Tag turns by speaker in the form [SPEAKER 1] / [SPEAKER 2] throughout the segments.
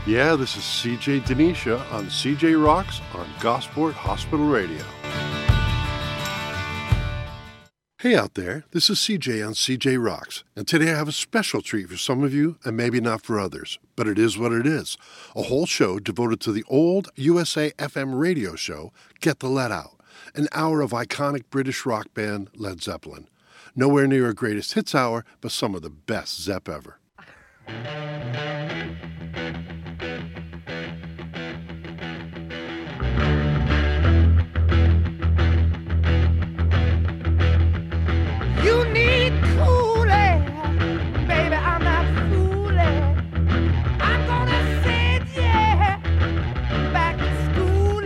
[SPEAKER 1] Yeah, this is CJ Denisha on CJ Rocks on Gosport Hospital Radio. Hey out there, this is CJ on CJ Rocks, and today I have a special treat for some of you and maybe not for others, but it is what it is. A whole show devoted to the old USA FM radio show, Get the Let Out, an hour of iconic British rock band Led Zeppelin. Nowhere near a greatest hits hour, but some of the best Zepp ever.
[SPEAKER 2] You need cool air, baby, I'm not fooling. I'm gonna send you back to school,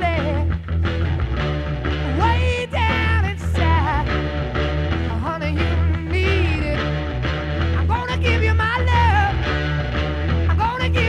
[SPEAKER 2] way down inside. Honey, you need it. I'm gonna give you my love. I'm gonna give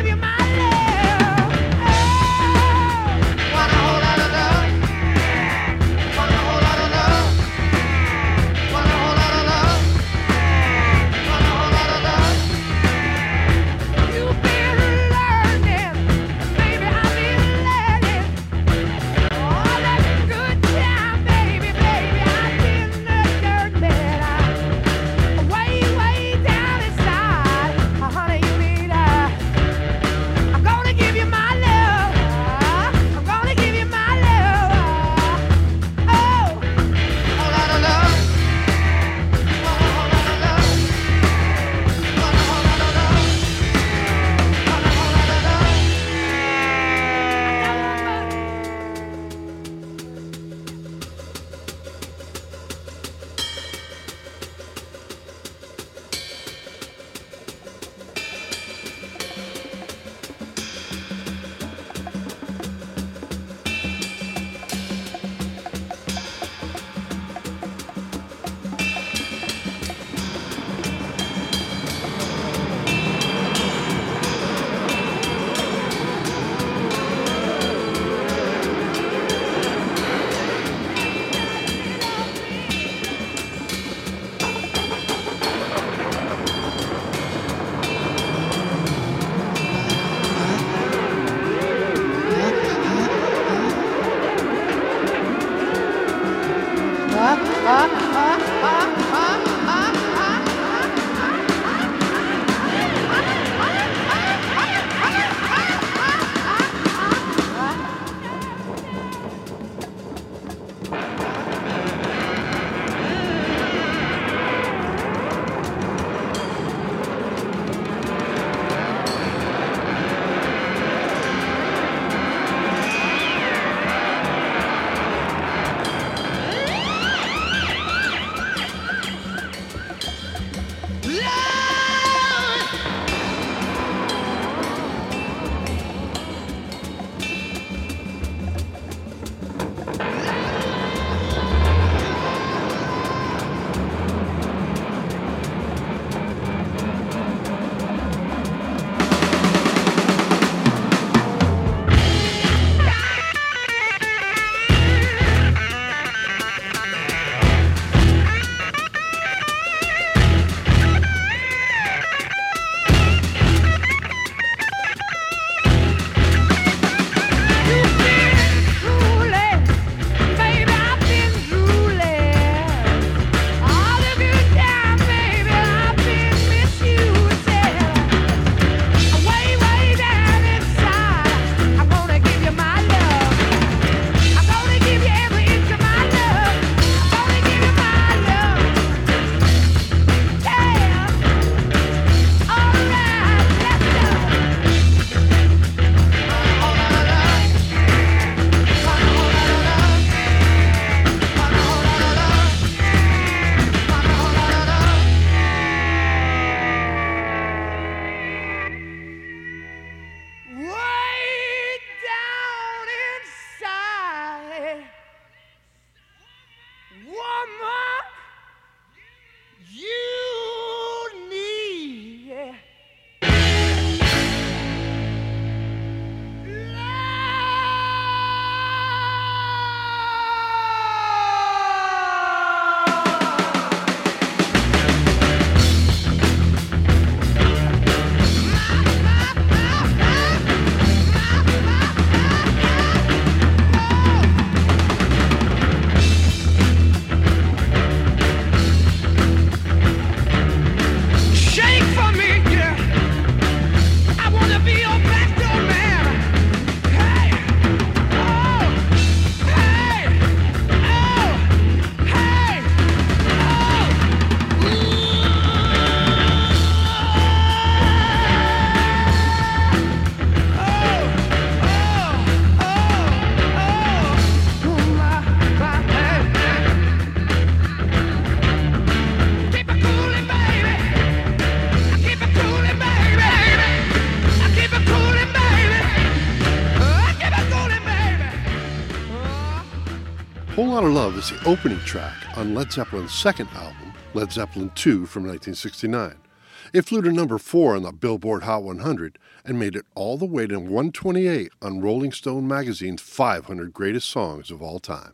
[SPEAKER 1] Whole Lotta Love is the opening track on Led Zeppelin's second album, Led Zeppelin II from 1969. It flew to number 4 on the Billboard Hot 100 and made it all the way to 128 on Rolling Stone magazine's 500 Greatest Songs of All Time.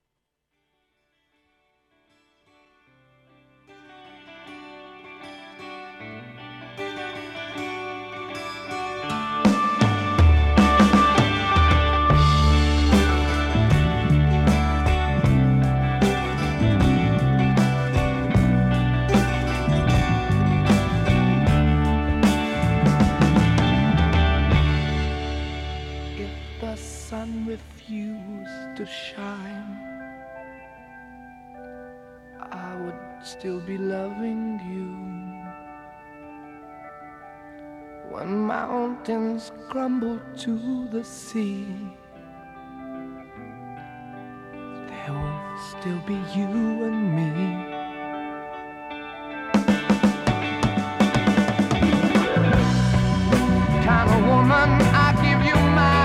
[SPEAKER 2] Refused to shine, I would still be loving you. When mountains crumble to the sea, there will still be you and me. Kind of woman, I give you my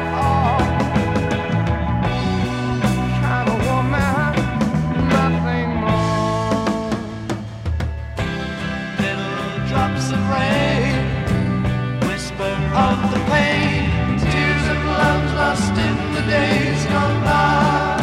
[SPEAKER 3] of the pain, tears of love lost in the days gone by.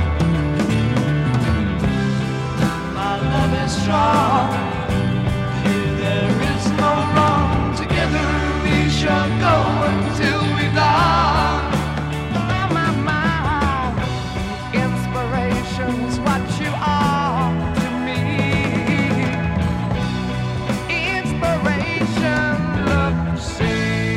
[SPEAKER 3] My love is strong, here there is no wrong. Together we shall go until we die. My, inspiration's what you are to me. Inspiration, look, see.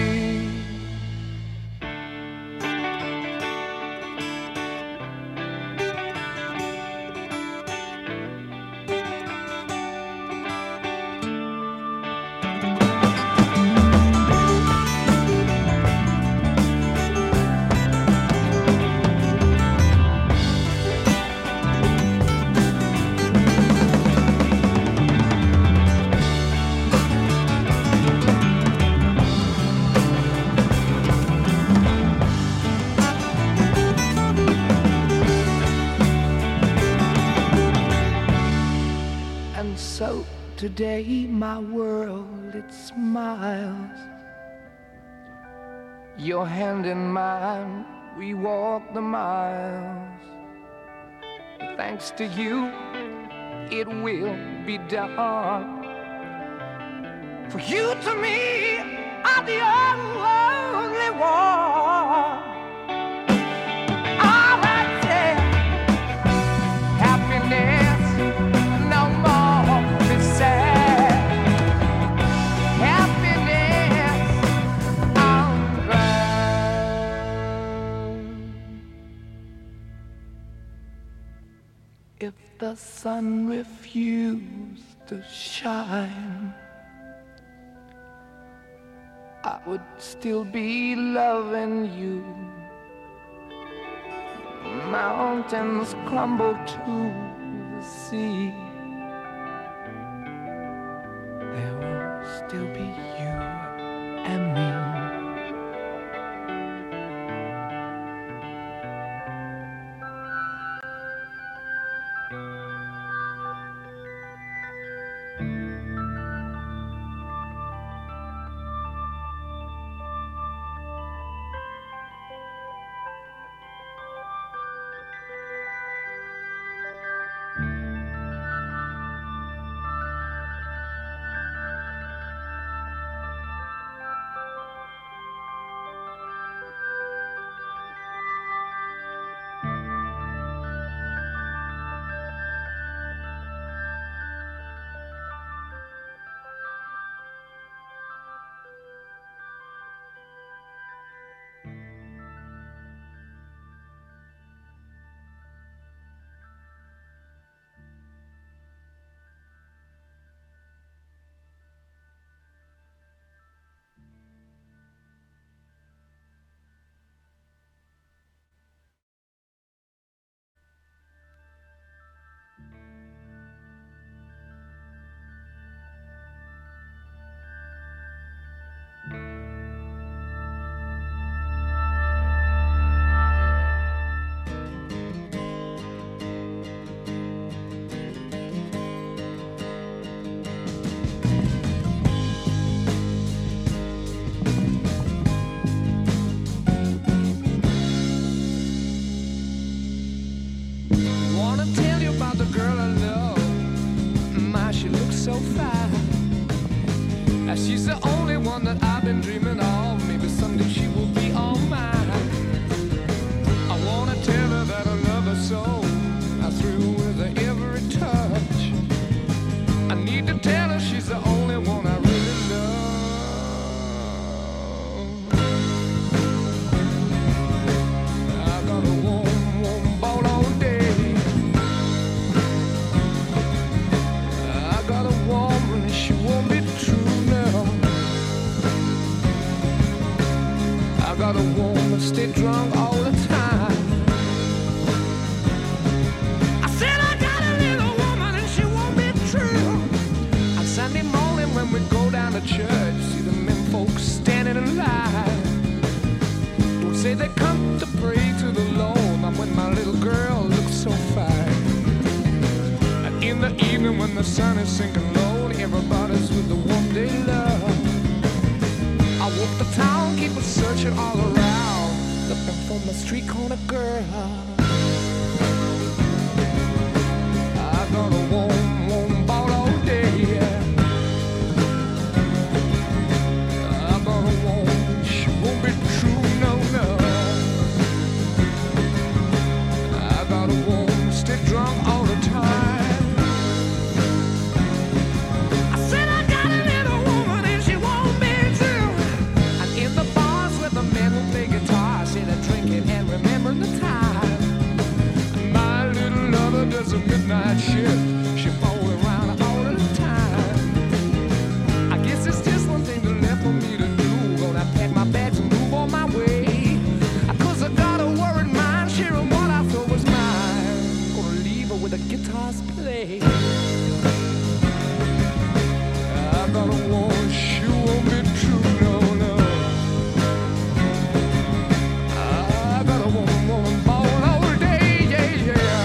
[SPEAKER 3] Today my world, it smiles. Your hand in mine, we walk the miles. Thanks to you, it will be done. For you to me are the only one. All right, yeah. Happiness, no more be sad. Happiness, I'm glad. If the sun refused to shine, I would still be loving you. Mountains crumble to the sea. There will still be you and me.
[SPEAKER 2] I got a woman stay drunk all the time. I said I got a little woman and she won't be true. On Sunday morning when we go down to church, see the men folks standing in line. Don't say they come to pray to the Lord, not when my little girl looks so fine. And in the evening when the sun is sinking low, everybody's with the one they love. I walk the town, keep searching all around, looking for my street corner girl. I got a warm ball all day. I got a warm, she won't be true, no, no. I got a warm, stay drunk all the time. Does a midnight shift, she fall around all the time. I guess it's just one thing left for me to do. Gonna pack my bags and move on my way. Cause I got a worried mind, sharing what I thought was mine. Gonna leave her with the guitars play. I got a woman, she won't be true, no, no. I got a woman, ball all day, yeah, yeah.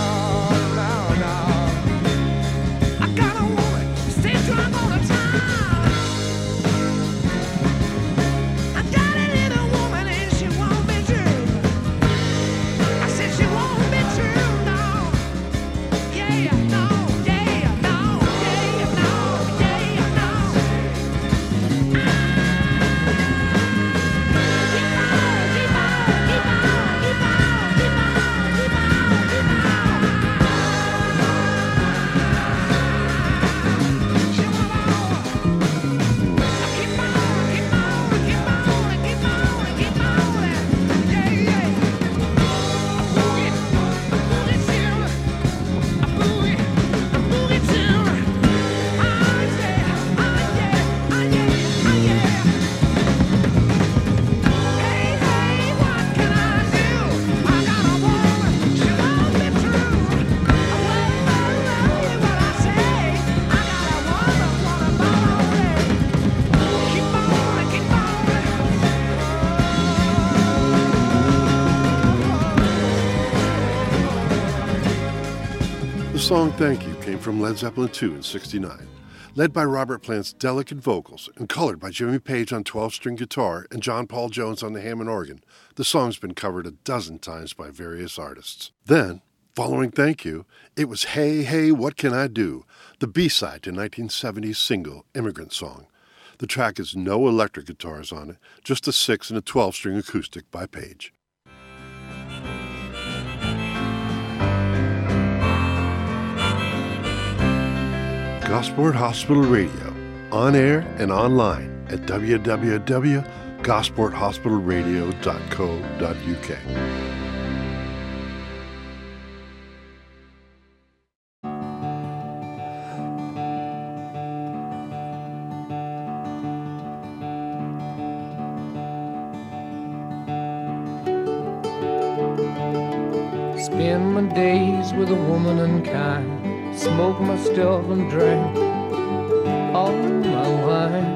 [SPEAKER 1] The song Thank You came from Led Zeppelin II in '69, led by Robert Plant's delicate vocals and colored by Jimmy Page on 12-string guitar and John Paul Jones on the Hammond organ. The song's been covered a dozen times by various artists. Then, following Thank You, it was Hey, Hey, What Can I Do?, the B-side to 1970's single Immigrant Song. The track has no electric guitars on it, just a 6 and a 12-string acoustic by Page. Gosport Hospital Radio, on air and online at www.gosporthospitalradio.co.uk.
[SPEAKER 2] Spend my days with a woman unkind, smoke my stuff and drink all my wine.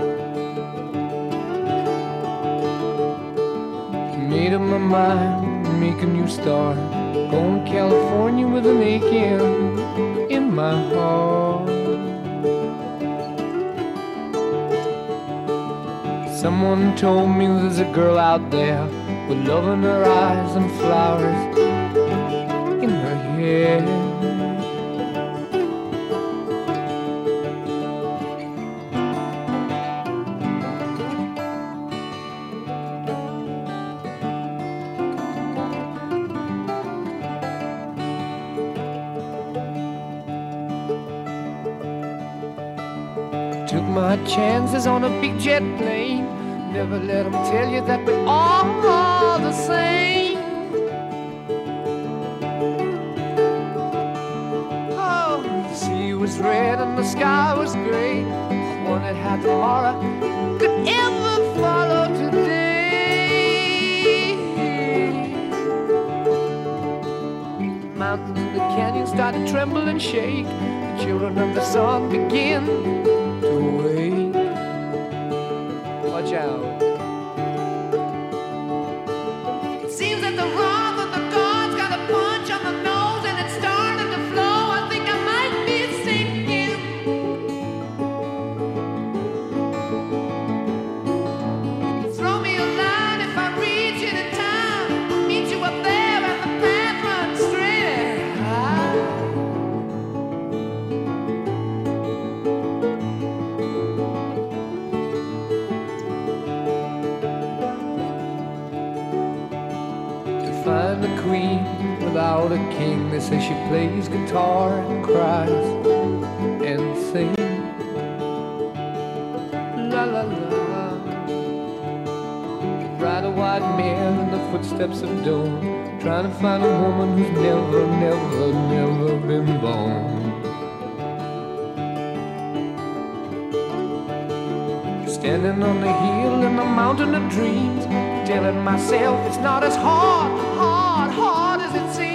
[SPEAKER 2] Made up my mind, make a new start, going to California with an aching in my heart. Someone told me there's a girl out there with love in her eyes and flowers in her hair. Took my chances on a big jet plane. Never let them tell you that we're all the same. Oh, the sea was red and the sky was gray. I wondered how tomorrow could ever follow today. start to tremble and shake. The children of the sun begin to wake. Watch out. It seems that the wrath of the gods got a punch on the nose and it started to flow. I think I might be sinking. Throw me a line if I reach it in time. I'll meet you up there and the path runs straight high. Find the queen without a king. They say she plays guitar and cries and sings. La la la. Ride a white mare in the footsteps of dawn, trying to find a woman who's never, never, never been born. Standing on the hill in the mountain of dreams, telling myself it's not as hard as it seems.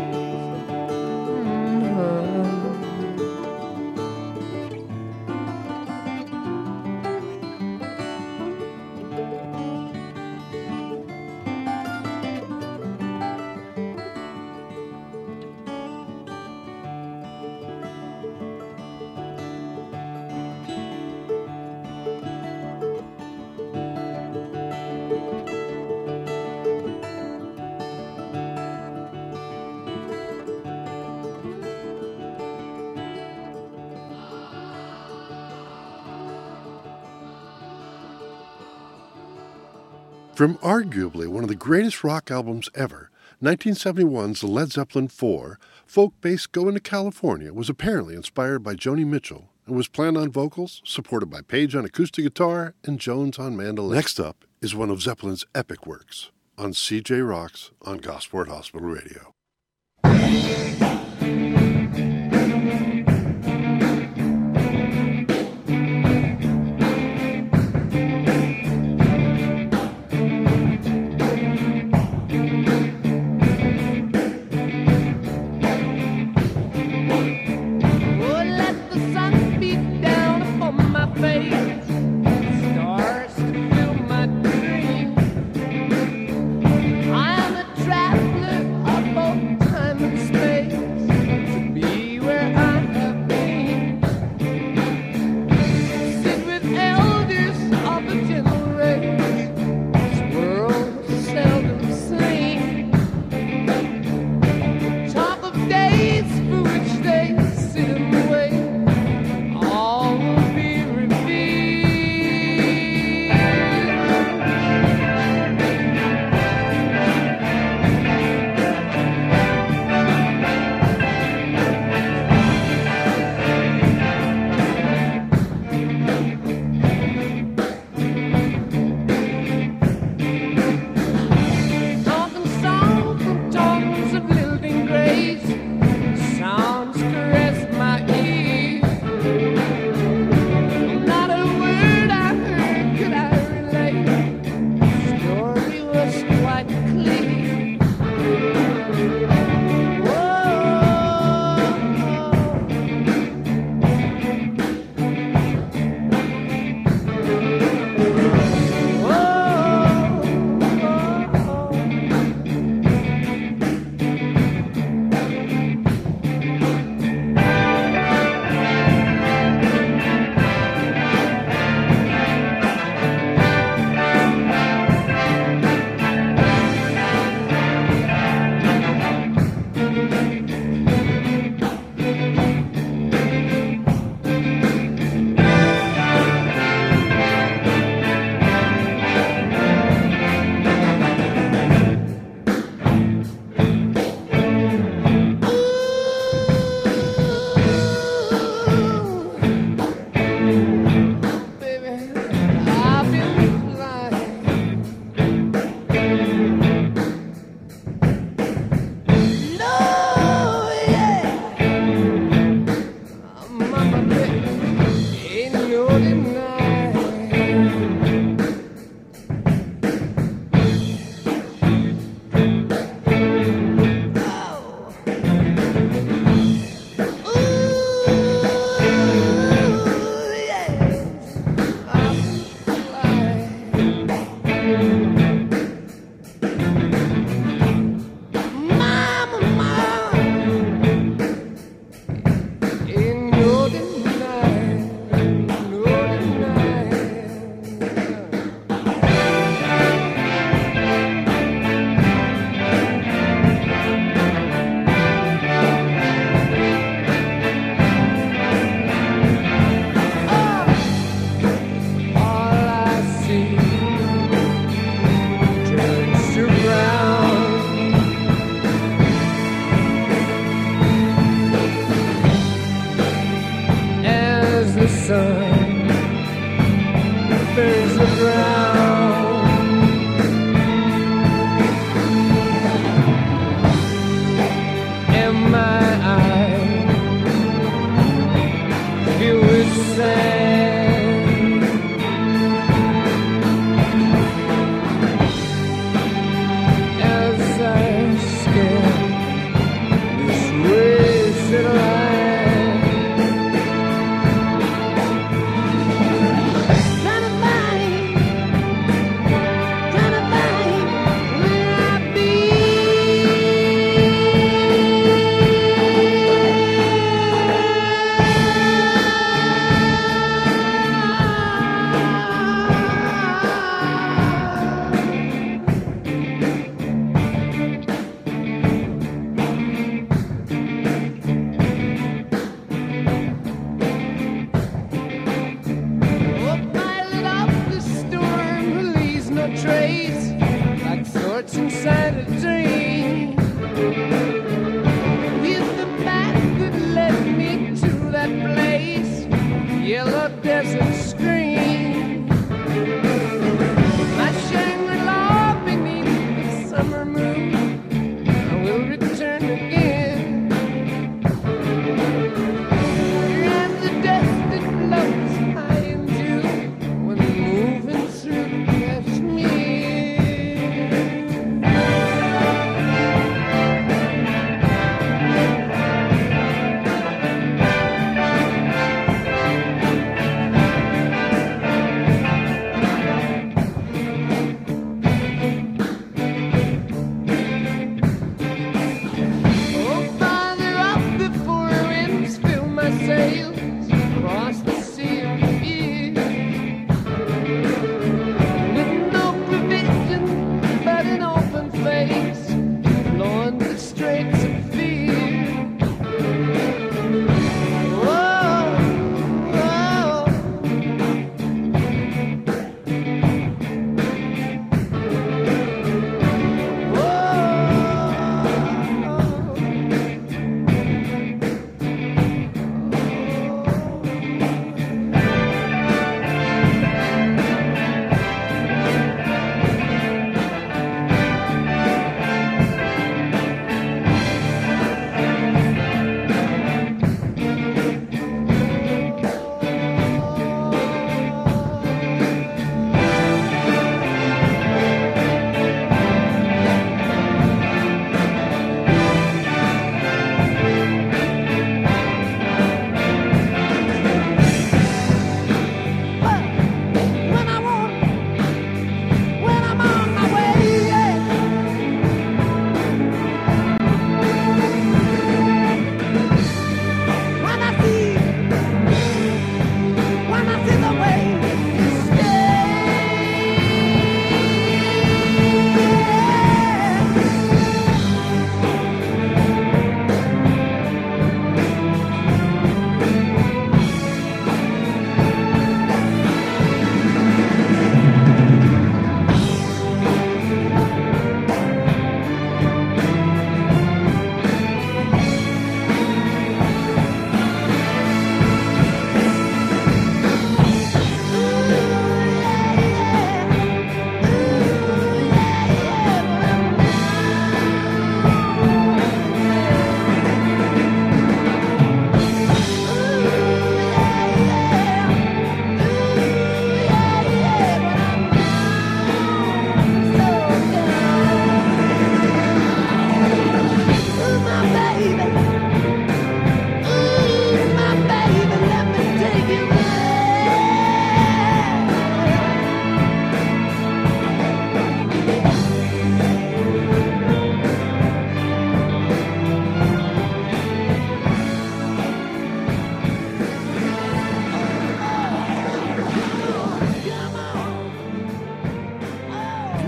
[SPEAKER 1] From arguably one of the greatest rock albums ever, 1971's Led Zeppelin IV, Folk Bass Goin' to California was apparently inspired by Joni Mitchell and was planned on vocals, supported by Page on acoustic guitar and Jones on mandolin. Next up is one of Zeppelin's epic works on CJ Rocks on Gosport Hospital Radio.
[SPEAKER 2] I am a traveler of both time and space. what's inside a dream. Here's the map that led me to that place, yellow desert screen. My Shangri-La beneath the summer moon, I will return again. Here is the dust that floats high in June when moving through Kashmir.
[SPEAKER 1] In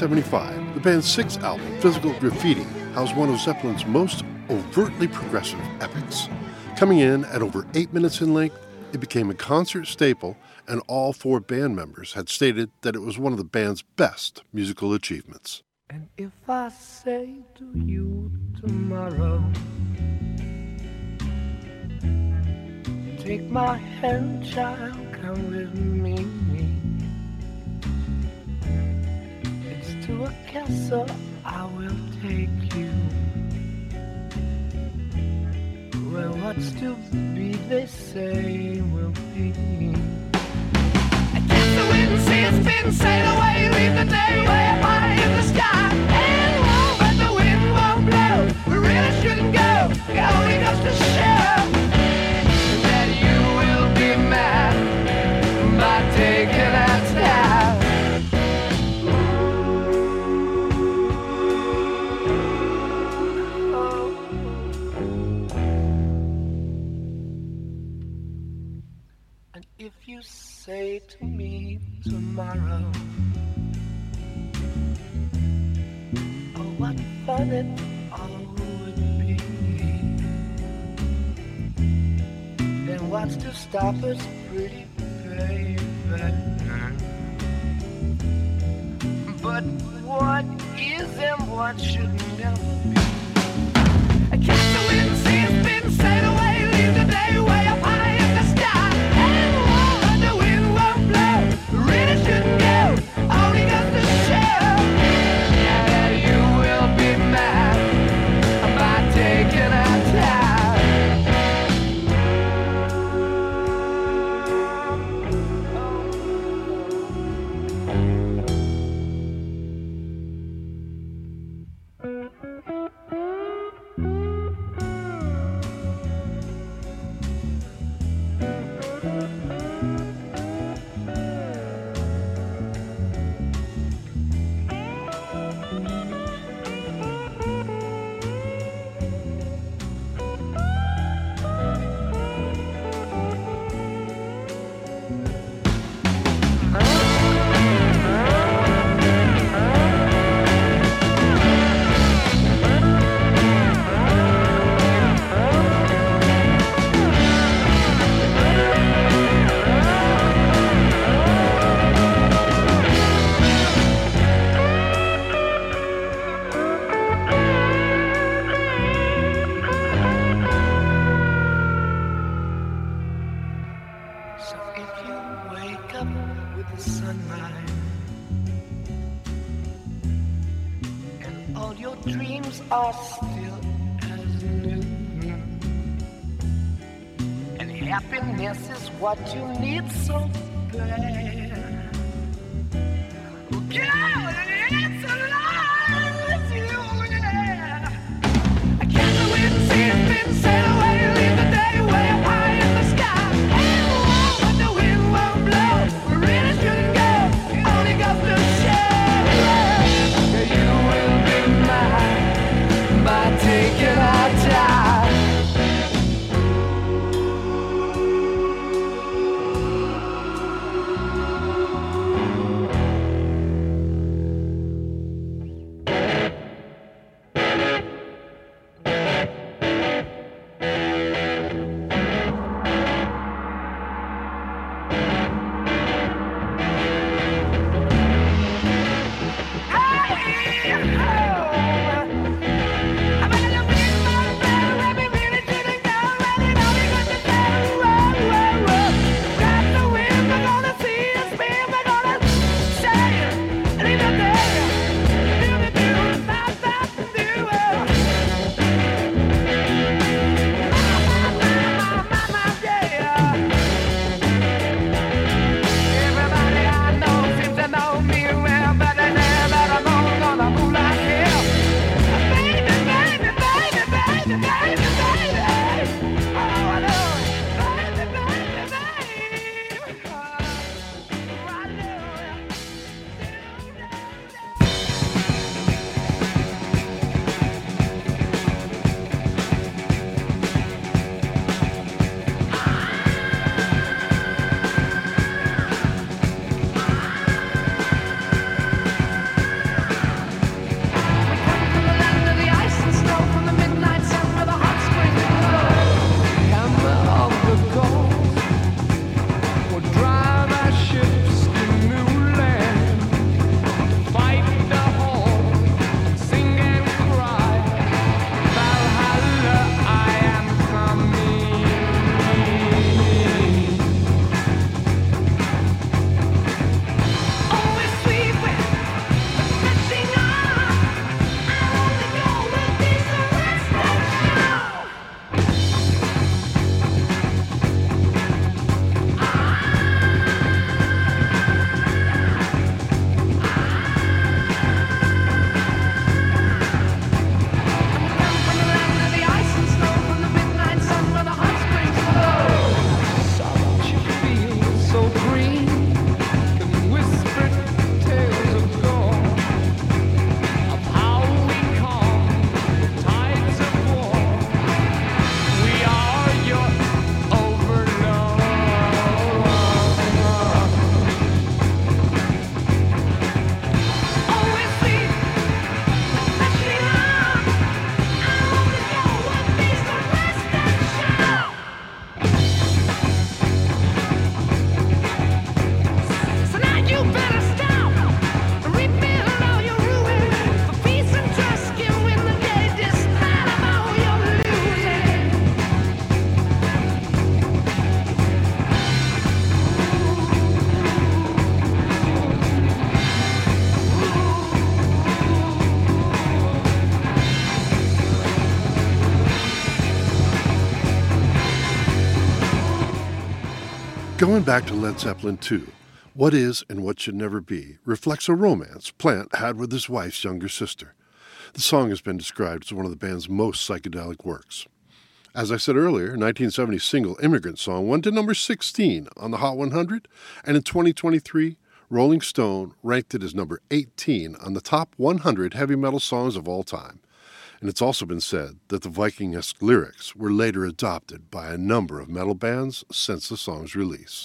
[SPEAKER 1] 1975, the band's sixth album, Physical Graffiti, housed one of Zeppelin's most overtly progressive epics. Coming in at over 8 minutes in length, it became a concert staple, and all four band members had stated that it was one of the band's best musical achievements.
[SPEAKER 2] And if I say to you tomorrow, take my hand, child, come with me. It's to a castle I will take you, where what's to be, they say, will be. I guess the wind says spin, sail away, leave the day way up high in the sky. And it won't, but the wind won't blow. We really shouldn't go. It only goes to show that you will be mad by taking that style. And if you say to me tomorrow, oh, what fun it all would be, then what's to stop us, pretty baby? But what is and what should never be. I catch the wind, see a spin, sail away, leave the day way up high in the sky. And the wind won't blow, really shouldn't go, only got the show. And you will be mad by taking our time. So if you wake up with the sunlight and all your dreams are still as new, and happiness is what you need so bad, girl, it's alive with you, yeah. I catch the wind, see it spin, sail away, leave the day way up high in the sky. Taking our time.
[SPEAKER 1] Going back to Led Zeppelin II, What Is and What Should Never Be reflects a romance Plant had with his wife's younger sister. The song has been described as one of the band's most psychedelic works. As I said earlier, 1970's single Immigrant Song went to number 16 on the Hot 100, and in 2023, Rolling Stone ranked it as number 18 on the top 100 heavy metal songs of all time. And it's also been said that the Viking-esque lyrics were later adopted by a number of metal bands since the song's release.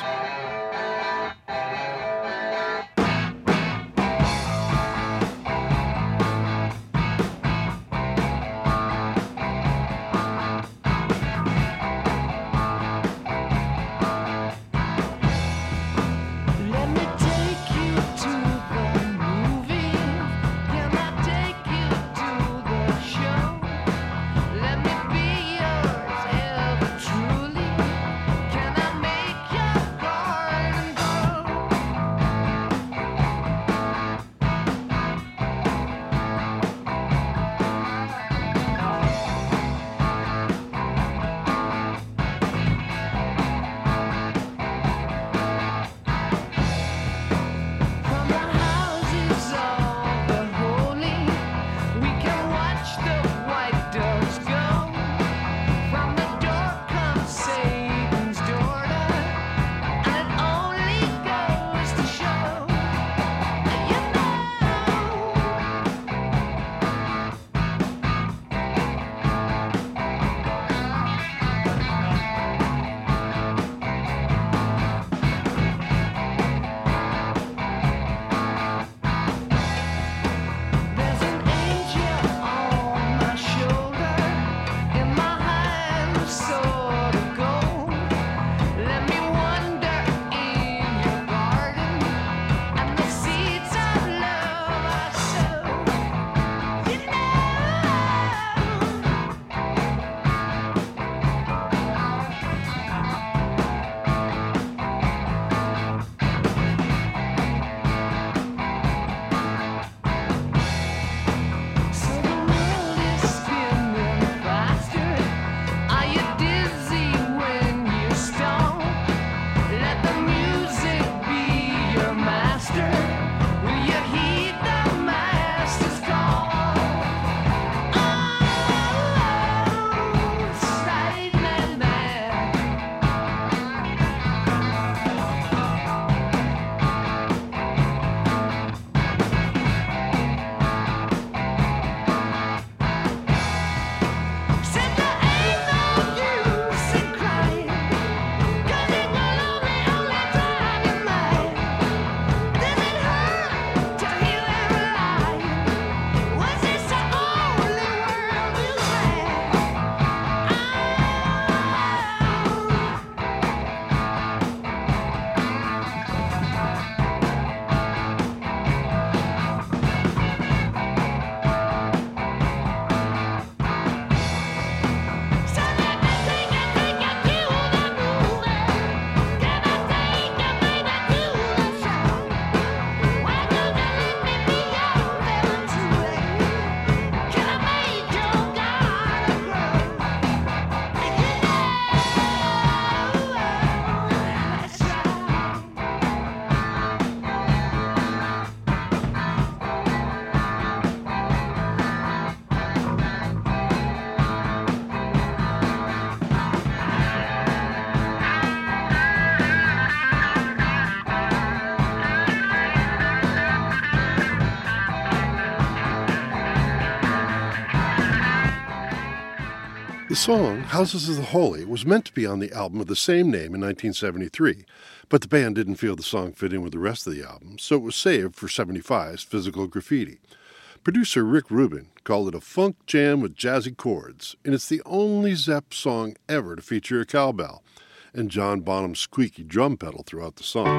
[SPEAKER 1] The song, Houses of the Holy, was meant to be on the album of the same name in 1973, but the band didn't feel the song fit in with the rest of the album, so it was saved for 75's Physical Graffiti. Producer Rick Rubin called it a funk jam with jazzy chords, and it's the only Zepp song ever to feature a cowbell, and John Bonham's squeaky drum pedal throughout the song.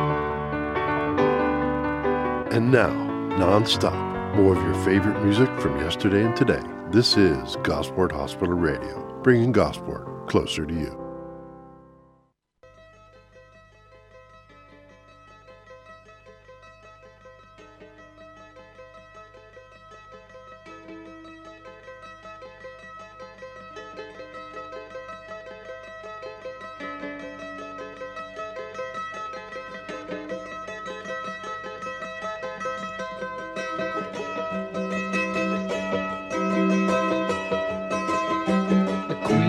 [SPEAKER 1] And now, non-stop, more of your favorite music from yesterday and today. This is Gosport Hospital Radio, bringing Gosport closer to you.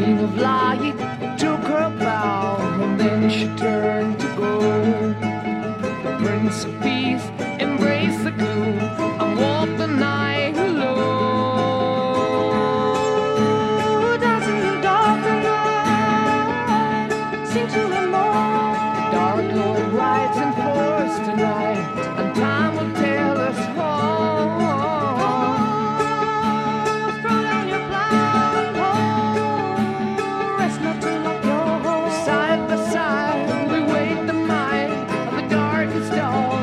[SPEAKER 2] queen of light took her bow, and then she turned to go. The Prince of Peace embraced the gloom and walked the night alone.
[SPEAKER 4] Dancing in the dark and light, sing to the moon.
[SPEAKER 2] Dark Lord rides in force tonight, and time will tell us all.
[SPEAKER 4] Throw down your blindfold, rest not to lock your home.
[SPEAKER 2] Side by side, we wait the night of the darkest all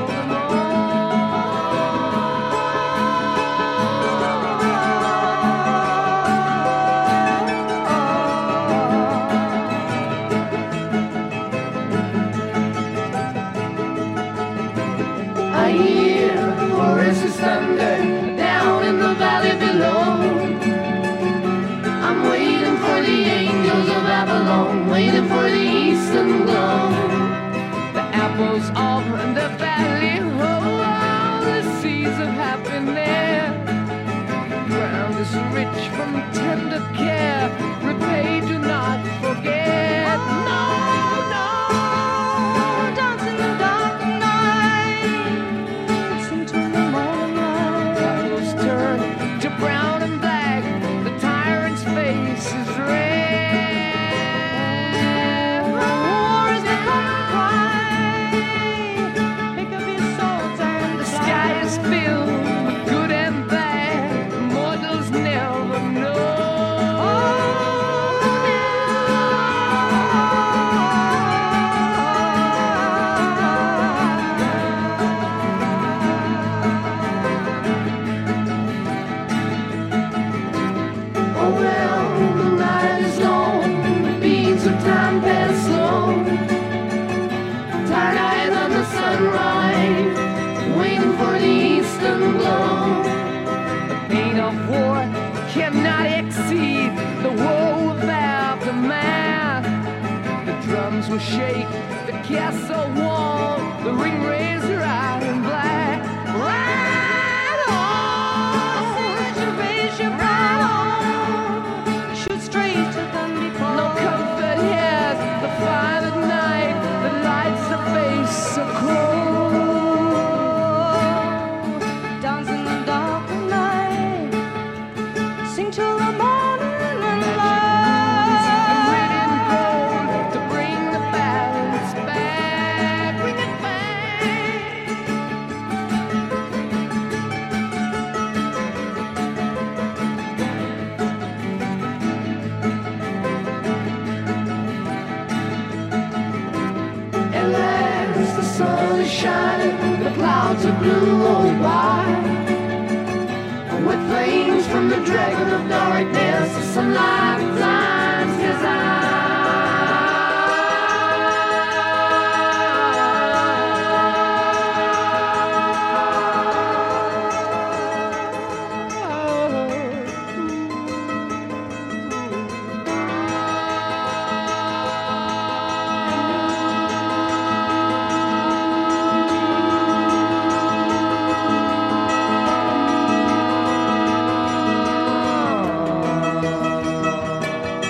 [SPEAKER 2] I hear Horace's thunder down in the valley below. I'm waiting for the angels of Avalon, waiting for the eastern glow. The apples of the valley, oh, the seeds of happiness. Ground is rich from tender care, repay, do not forget. No, no.
[SPEAKER 4] Dance in the dark night, sing to the morning light.
[SPEAKER 2] Apples turn to brown and black, the tyrant's face is red.
[SPEAKER 4] War is the common cry, pick up your swords and
[SPEAKER 2] The sky is filled with good and bad, mortals never know. Oh well, the night is long, the beats of time pass slow. Tired eyes on the sunrise, waiting for the eastern glow. The pain of war cannot exceed the woe of aftermath. The drums will shake the castle wall, the ring raised iron black. Ride on!
[SPEAKER 4] Raise your right arm, shoot straight to them before.
[SPEAKER 2] No comfort has the fire at night that lights the face so cold.
[SPEAKER 4] Dance in the dark night, sing till the morning and light.
[SPEAKER 2] And red and gold to bring the balance back, bring it back. At last the sun is shining, the clouds are blue or white. With flames from the dragon of darkness, the sunlight blinds his eyes.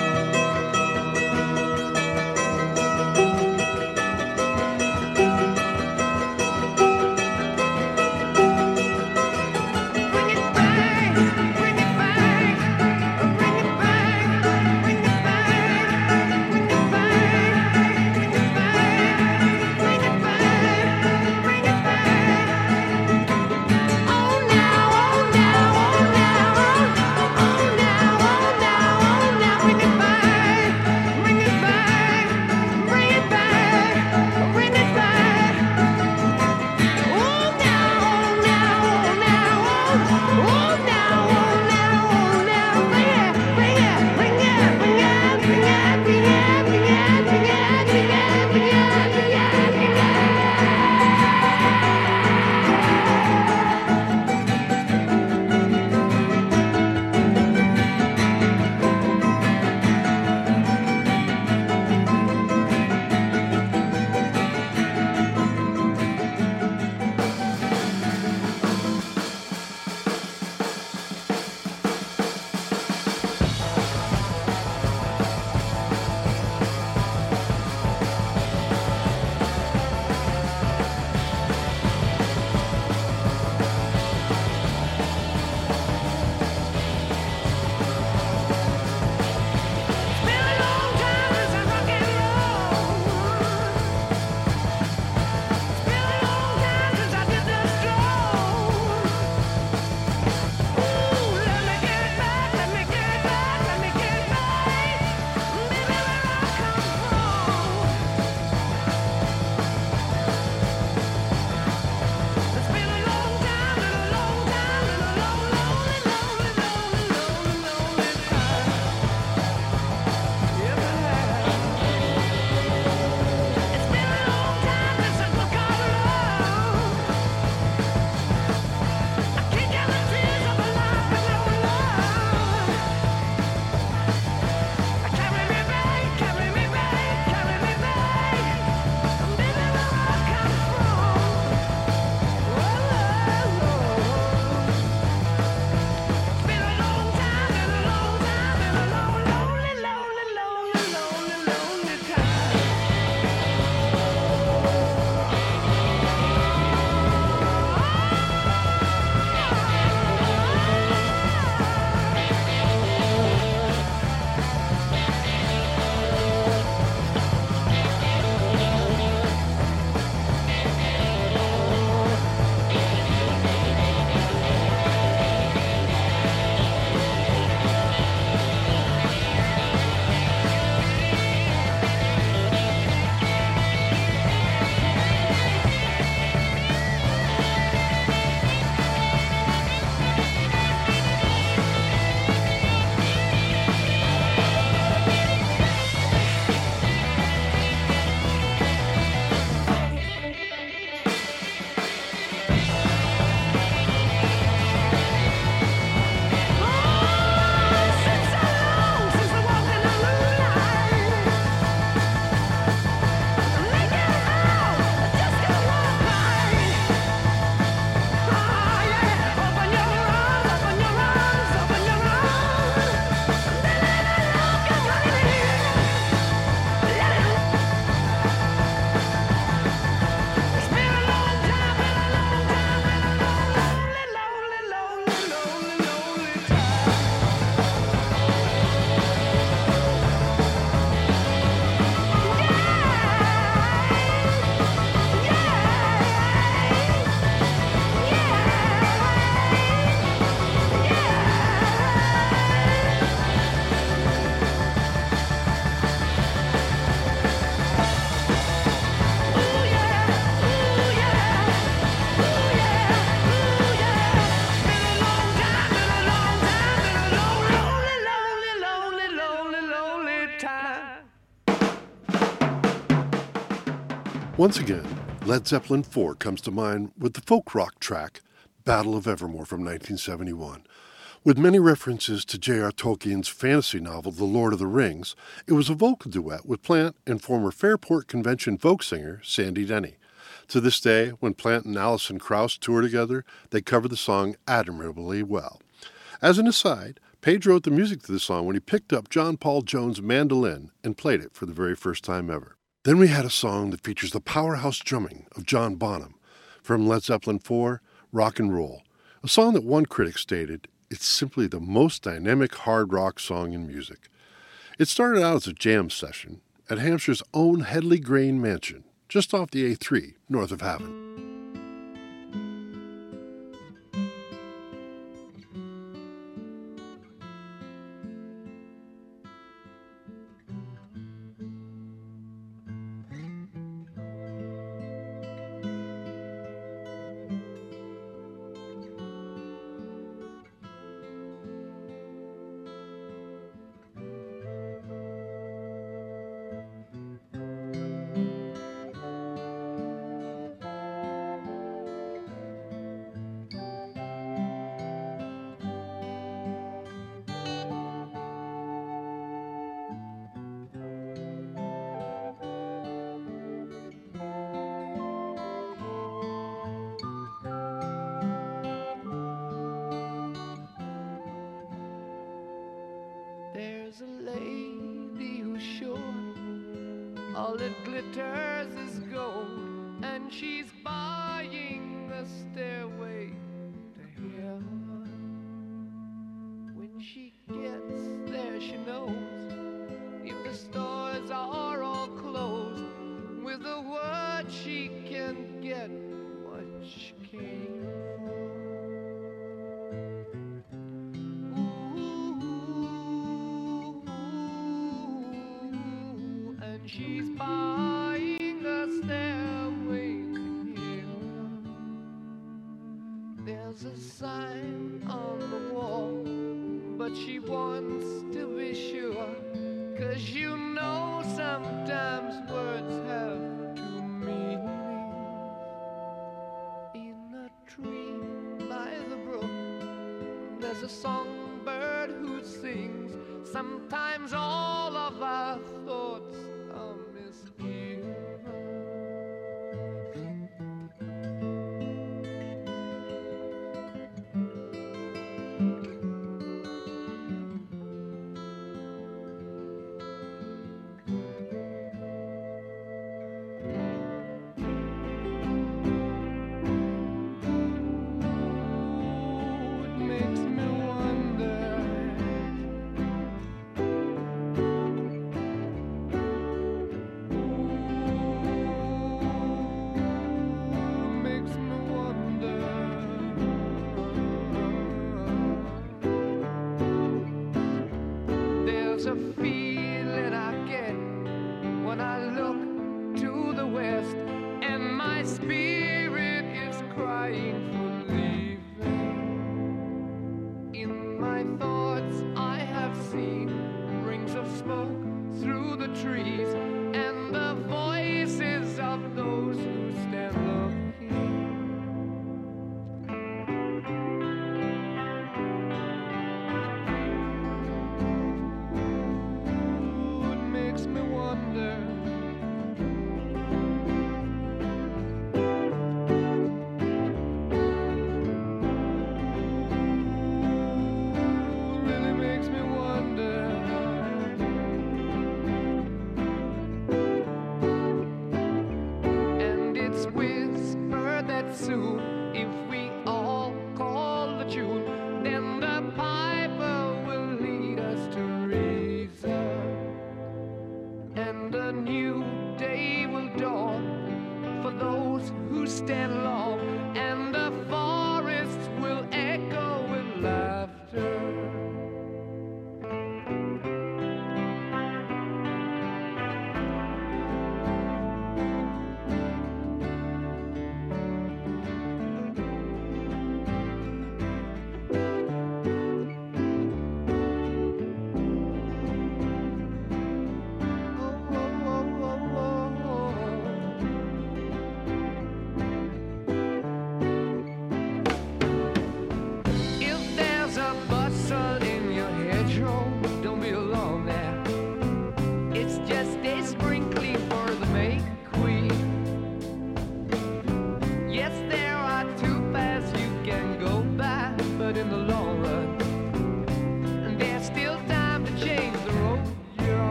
[SPEAKER 1] Once again, Led Zeppelin IV comes to mind with the folk rock track Battle of Evermore from 1971. With many references to J.R. Tolkien's fantasy novel The Lord of the Rings, it was a vocal duet with Plant and former Fairport Convention folk singer Sandy Denny. To this day, when Plant and Alison Krauss tour together, they cover the song admirably well. As an aside, Page wrote the music to the song when he picked up John Paul Jones' mandolin and played it for the very first time ever. Then we had a song that features the powerhouse drumming of John Bonham from Led Zeppelin IV, Rock and Roll, a song that one critic stated, "It's simply the most dynamic hard rock song in music." It started out as a jam session at Hampshire's own Headley Grange mansion, just off the A3, north of Havant.
[SPEAKER 3] There's a lady who's sure all that glitters is gold, and she's buying a stairway to heaven. When she gets there, she knows if the stores are all closed, with a word she can get what she came for. She's buying a stairway to heaven. There's a sign on the wall, but she wants to be sure, 'cause you know sometimes words have two meanings. In a tree by the brook, there's a songbird who sings. Sometimes all of our thoughts are misgiven. It makes me wonder. There's a feeling I get when I look to the west, and my spirit is crying for leaving. In my thoughts I have seen rings of smoke through the trees, and the voices of those who stand looking.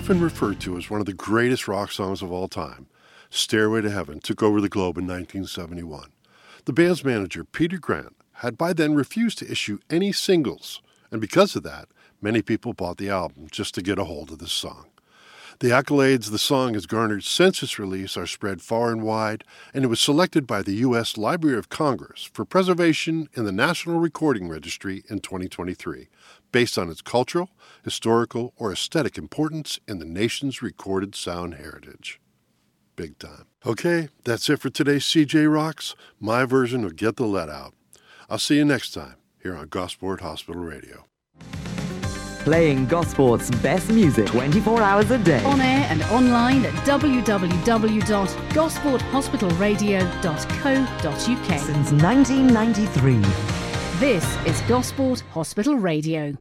[SPEAKER 1] Often referred to as one of the greatest rock songs of all time, Stairway to Heaven took over the globe in 1971. The band's manager, Peter Grant, had by then refused to issue any singles, and because of that, many people bought the album just to get a hold of this song. The accolades the song has garnered since its release are spread far and wide, and it was selected by the U.S. Library of Congress for preservation in the National Recording Registry in 2023, based on its cultural, historical, or aesthetic importance in the nation's recorded sound heritage. Big time. Okay, that's it for today's CJ Rocks, my version of Get the Let Out. I'll see you next time here on Gosport Hospital Radio.
[SPEAKER 5] Playing Gosport's best music 24 hours a day.
[SPEAKER 6] On air and online at www.gosporthospitalradio.co.uk.
[SPEAKER 5] Since 1993.
[SPEAKER 6] This is Gosport Hospital Radio.